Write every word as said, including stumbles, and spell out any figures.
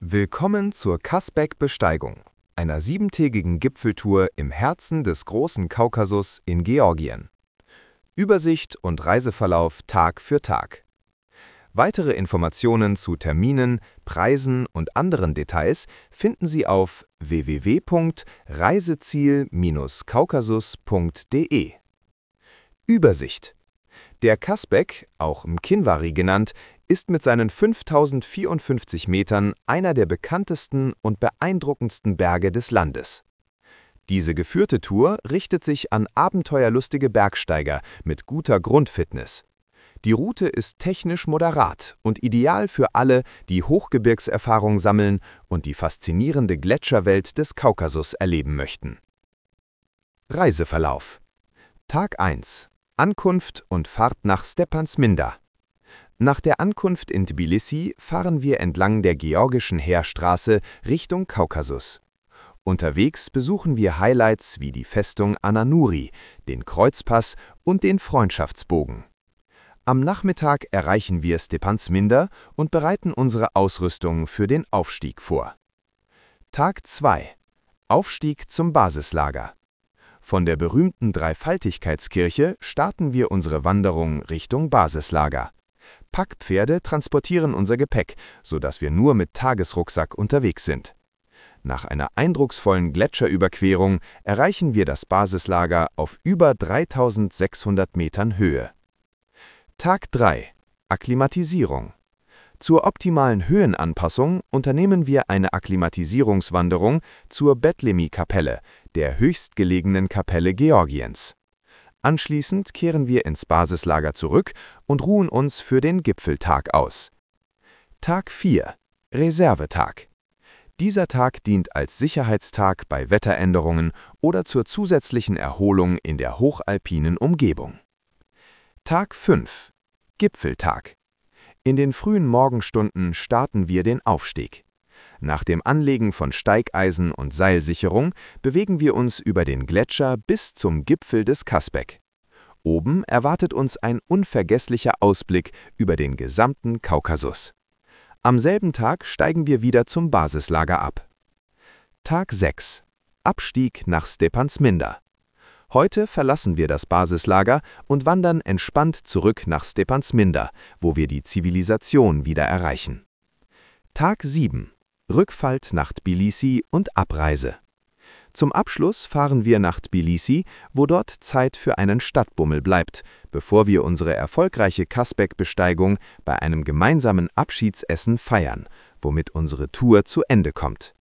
Willkommen zur Kasbek-Besteigung, einer siebentägigen Gipfeltour im Herzen des Großen Kaukasus in Georgien. Übersicht und Reiseverlauf Tag für Tag. Weitere Informationen zu Terminen, Preisen und anderen Details finden Sie auf w w w punkt reiseziel Bindestrich kaukasus punkt de. Übersicht. Der Kasbek, auch Mkinvari genannt, ist mit seinen fünftausendvierundfünfzig Metern einer der bekanntesten und beeindruckendsten Berge des Landes. Diese geführte Tour richtet sich an abenteuerlustige Bergsteiger mit guter Grundfitness. Die Route ist technisch moderat und ideal für alle, die Hochgebirgserfahrung sammeln und die faszinierende Gletscherwelt des Kaukasus erleben möchten. Reiseverlauf. Tag eins. Ankunft und Fahrt nach Stepantsminda. Nach der Ankunft in Tbilisi fahren wir entlang der georgischen Heerstraße Richtung Kaukasus. Unterwegs besuchen wir Highlights wie die Festung Ananuri, den Kreuzpass und den Freundschaftsbogen. Am Nachmittag erreichen wir Stepantsminda und bereiten unsere Ausrüstung für den Aufstieg vor. Tag zwei. Aufstieg zum Basislager. Von der berühmten Dreifaltigkeitskirche starten wir unsere Wanderung Richtung Basislager. Packpferde transportieren unser Gepäck, sodass wir nur mit Tagesrucksack unterwegs sind. Nach einer eindrucksvollen Gletscherüberquerung erreichen wir das Basislager auf über dreitausendsechshundert Metern Höhe. Tag drei. Akklimatisierung. Zur optimalen Höhenanpassung unternehmen wir eine Akklimatisierungswanderung zur Betlemi-Kapelle, der höchstgelegenen Kapelle Georgiens. Anschließend kehren wir ins Basislager zurück und ruhen uns für den Gipfeltag aus. Tag vier. Reservetag. Dieser Tag dient als Sicherheitstag bei Wetteränderungen oder zur zusätzlichen Erholung in der hochalpinen Umgebung. Tag fünf. Gipfeltag. In den frühen Morgenstunden starten wir den Aufstieg. Nach dem Anlegen von Steigeisen und Seilsicherung bewegen wir uns über den Gletscher bis zum Gipfel des Kasbek. Oben erwartet uns ein unvergesslicher Ausblick über den gesamten Kaukasus. Am selben Tag steigen wir wieder zum Basislager ab. Tag sechs. Abstieg nach Stepantsminda. Heute verlassen wir das Basislager und wandern entspannt zurück nach Stepantsminda, wo wir die Zivilisation wieder erreichen. Tag sieben. Rückfahrt nach Tbilisi und Abreise. Zum Abschluss fahren wir nach Tbilisi, wo dort Zeit für einen Stadtbummel bleibt, bevor wir unsere erfolgreiche Kasbek-Besteigung bei einem gemeinsamen Abschiedsessen feiern, womit unsere Tour zu Ende kommt.